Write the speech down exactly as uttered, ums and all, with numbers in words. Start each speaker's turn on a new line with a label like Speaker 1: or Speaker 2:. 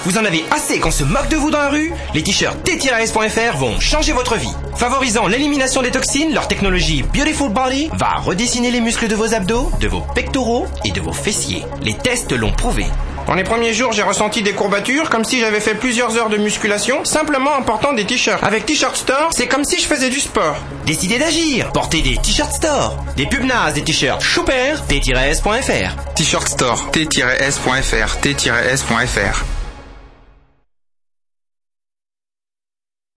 Speaker 1: Vous en avez assez qu'on se moque de vous dans la rue? Les t-shirts T S point F R vont changer votre vie. Favorisant l'élimination des toxines, leur technologie Beautiful Body va redessiner les muscles de vos abdos, de vos pectoraux et de vos fessiers. Les tests l'ont prouvé.
Speaker 2: Dans les premiers jours, j'ai ressenti des courbatures, comme si j'avais fait plusieurs heures de musculation, simplement en portant des t-shirts. Avec T-shirt Store, c'est comme si je faisais du sport.
Speaker 1: Décidez d'agir. Portez des t-shirts Store. Des pubs nazes, des t-shirts Chouper, T S point F R.
Speaker 3: T-shirt Store, T S point F R, T S point F R.